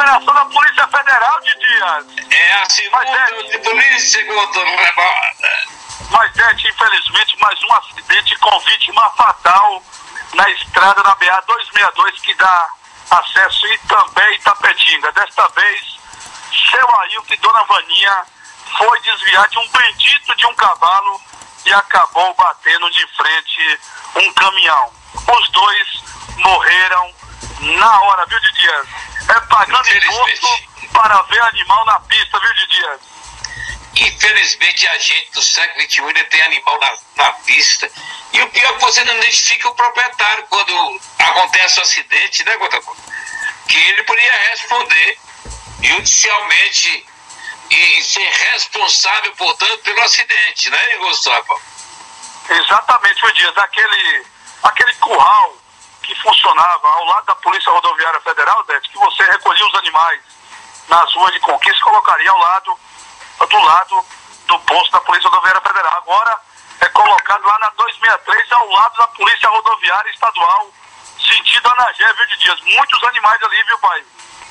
operação da Polícia Federal de Dias. É a segunda de polícia, Mas, gente, infelizmente, mais um acidente com vítima fatal na estrada na BA-262 que dá acesso a Itambé e Itapetinga. Desta vez, seu Ailton e Dona Vaninha foi desviar de um bendito de um cavalo e acabou batendo de frente um caminhão. Os dois morreram na hora, viu, de Dias? É pagando imposto para ver animal na pista, viu, de Dias? Infelizmente, a gente do século XXI ainda tem animal na pista. E o pior é que você não identifica o proprietário quando acontece o acidente, né, Gotapó? Que ele poderia responder judicialmente e ser responsável, portanto, pelo acidente, né, Gustavo? Exatamente, viu, Dias? Aquele curral que funcionava ao lado da Polícia Rodoviária Federal, Dete, que você recolhia os animais nas ruas de Conquista e colocaria do lado do posto da Polícia Rodoviária Federal. Agora é colocado lá na 263, ao lado da Polícia Rodoviária Estadual, sentido Anagé, viu, de Dias? Muitos animais ali, viu, pai?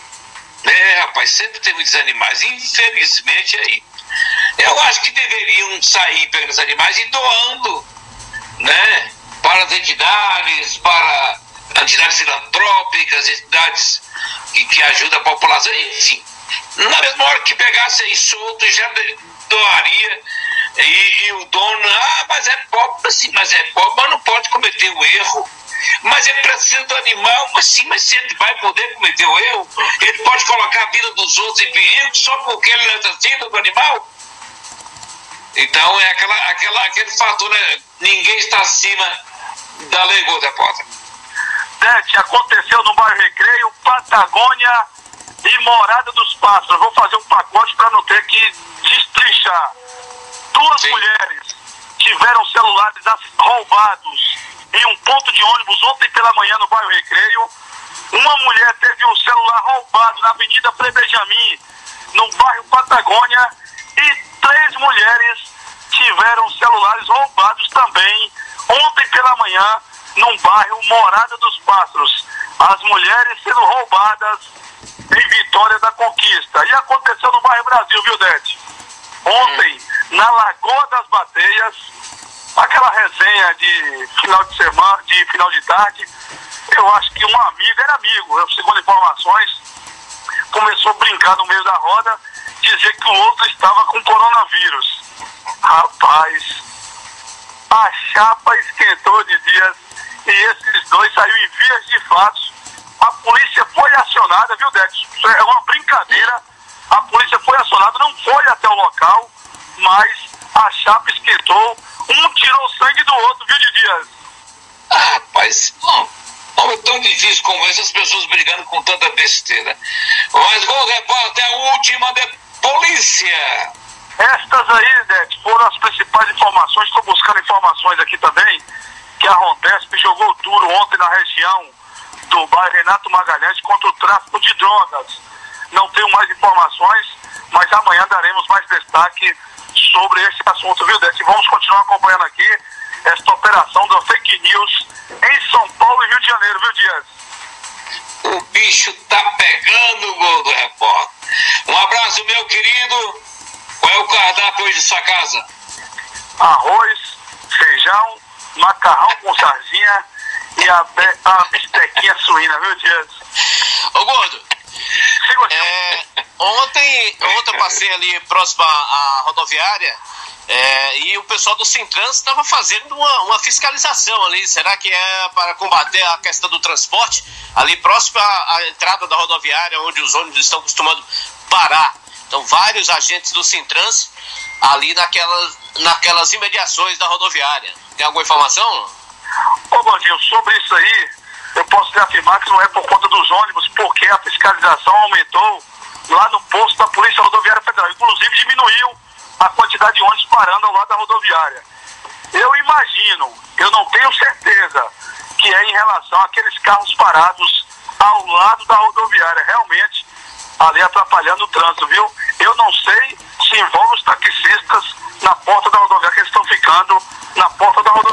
É, rapaz, sempre tem muitos animais, infelizmente aí. Eu acho que deveriam sair pegando os animais e doando, né, para as entidades, para entidades filantrópicas, entidades que ajudam a população, enfim. Na mesma hora que pegasse aí solto, já doaria, e o dono, mas é pobre, sim, mas é pobre, mas não pode cometer o erro. Mas ele precisa do animal, mas se ele vai poder cometer o erro, ele pode colocar a vida dos outros em perigo só porque ele necessita do animal? Então é aquele fator, né? Ninguém está acima da lei, Gotapó. Dete, aconteceu no bairro Recreio, Patagônia e Morada dos Pássaros. Vou fazer um pacote para não ter que destrinchar. Duas mulheres tiveram celulares roubados em um ponto de ônibus ontem pela manhã no bairro Recreio. Uma mulher teve o celular roubado na Avenida Frei Benjamin, no bairro Patagônia, e 3 mulheres tiveram celulares roubados também ontem pela manhã no bairro Morada dos Pássaros. As mulheres sendo roubadas em Vitória da Conquista. E aconteceu no bairro Brasil, viu, Dete? Ontem, na Lagoa das Bateias, aquela resenha de final de semana, de final de tarde, eu acho que um amigo, era amigo, eu, segundo informações, começou a brincar no meio da roda, dizer que o outro estava com coronavírus. Rapaz, a chapa esquentou de Dias e esses dois saíram em vias de fato. A polícia foi acionada, viu, Dex? É uma brincadeira. A polícia foi acionada, não foi até o local, mas a chapa esquentou. Um tirou sangue do outro, viu, de Dias? Rapaz, não é tão difícil como essas pessoas brigando com tanta besteira. Mas, Globo Repórter, a última de polícia. Estas aí, Dex, foram as principais informações. Estou buscando informações aqui também, que a Rondesp jogou duro ontem na região do bairro Renato Magalhães contra o tráfico de drogas. Não tenho mais informações, mas amanhã daremos mais destaque sobre esse assunto, viu, Dex? Vamos continuar acompanhando aqui esta operação da fake news em São Paulo e Rio de Janeiro, viu, Dias? O bicho tá pegando, Globo Repórter. Um abraço, meu querido. Qual é o cardápio hoje de sua casa? Arroz, feijão, macarrão com sardinha e a bistequinha suína, viu, Dias? Ô, Gordo, ontem eu passei ali próximo à rodoviária e o pessoal do Sintrans estava fazendo uma fiscalização ali. Será que é para combater a questão do transporte ali próximo à entrada da rodoviária, onde os ônibus estão costumando parar? Então, vários agentes do Sintrans ali naquelas imediações da rodoviária. Tem alguma informação? Ô, Gordinho, sobre isso aí, eu posso lhe afirmar que não é por conta dos ônibus, porque a fiscalização aumentou lá no posto da Polícia Rodoviária Federal. Inclusive, diminuiu a quantidade de ônibus parando ao lado da rodoviária. Eu imagino, eu não tenho certeza, que é em relação àqueles carros parados ao lado da rodoviária. Realmente, ali atrapalhando o trânsito, viu? Eu não sei se envolve os taxistas na porta da rodoviária, que eles estão ficando na porta da rodoviária.